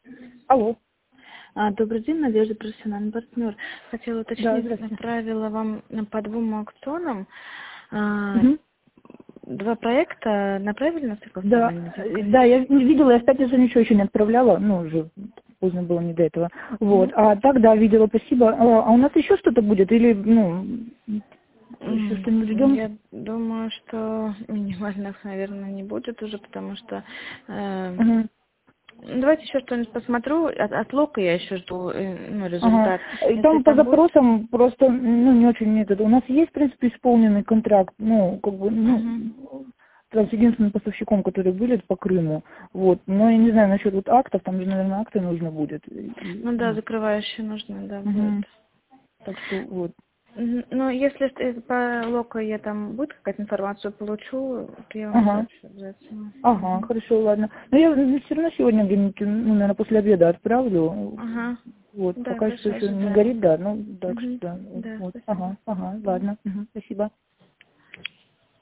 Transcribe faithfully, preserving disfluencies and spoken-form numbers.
Алло. А, Добрый день, Надежда, профессиональный партнер. Хотела Да, уточнить, здравствуйте. направила вам по двум аукционам а, Мгм. два проекта, направили на Да, согласование э, заказчик? да, я не видела, я, кстати, уже ничего еще не отправляла, ну, уже поздно было не до этого. Вот, Мгм. а так, да, видела, спасибо. А, а у нас еще что-то будет или, ну, еще М, что-нибудь ждем? Я думаю, что минимальных, наверное, не будет уже, потому что э, Мгм. ну, давайте еще что-нибудь посмотрю. От, от Лока я еще жду э, ну, Ага. результат. И Если там по там будет... запросам просто, ну, не очень метод. У нас есть, в принципе, исполненный контракт, ну, как бы, Мгм. ну, с единственным поставщиком, который были, это по Крыму. Вот. Но я не знаю насчет вот актов, там же, наверное, акты нужно будет. И- и, Ну да, ну, закрывающие нужно, да, будет. мгм. Так что вот. Мгм. Ну, если с- по Локо я там будет какая-то информацию получу, то я вам Ага. сообщу обязательно. Ага, Мгм. хорошо, ладно. Но я все равно сегодня где-нибудь, ну, наверное, после обеда отправлю. Ага. Вот, Да, пока что хорошо, еще не ожидаю. горит, да, ну, так что, Мгм. да, Да, вот, спасибо. ага, ага, Мгм. ладно, мгм, спасибо.